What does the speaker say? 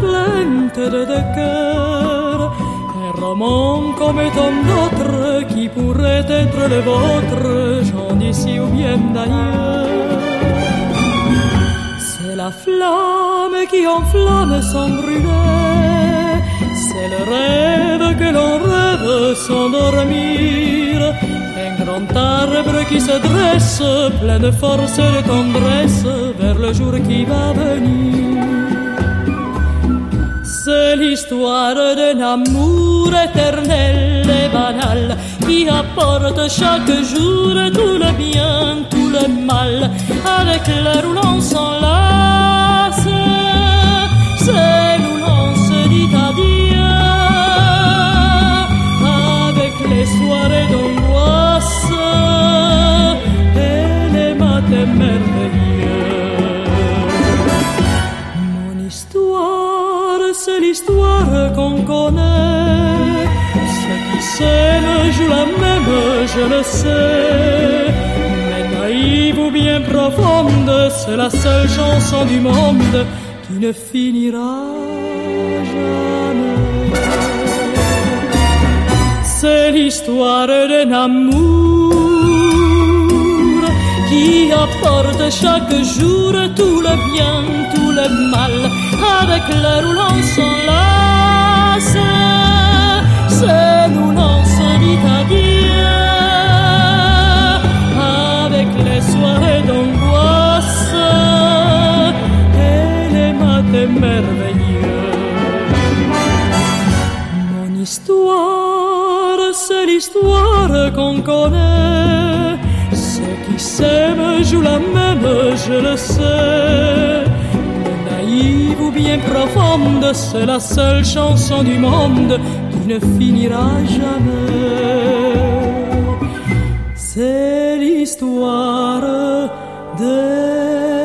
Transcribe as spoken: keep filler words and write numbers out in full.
plainte de deux cœurs, un roman comme tant d'autres qui pourrait être le vôtre, j'en d'ici ou bien d'ailleurs. C'est la flamme qui enflamme sans brûler, c'est le rêve que l'on rêve sans dormir, un grand arbre qui se dresse, plein de force et de tendresse, vers le jour qui va venir. C'est l'histoire d'un amour éternel et banal qui apporte chaque jour tout le bien, tout le mal, avec l'heure où l'on s'enlace, c'est où l'on se dit adieu, avec les soirées d'angoisse et les matins merveilleux. Mon histoire, c'est l'histoire qu'on connaît, ceux qui s'aiment jouent la même, je le sais, mais naïve ou bien profonde, c'est la seule chanson du monde qui ne finira jamais. C'est l'histoire d'un amour qui apporte chaque jour tout le bien, tout le mal, avec l'heure où l'on s'enlace, c'est où l'on se dit adieu, avec les soirées d'angoisse et les matins merveilleux. Mon histoire, c'est l'histoire qu'on connaît, ceux qui s'aiment jouent la même, je le sais, mais naïve ou bien profonde, c'est la seule chanson du monde qui ne finira jamais. C'est l'histoire de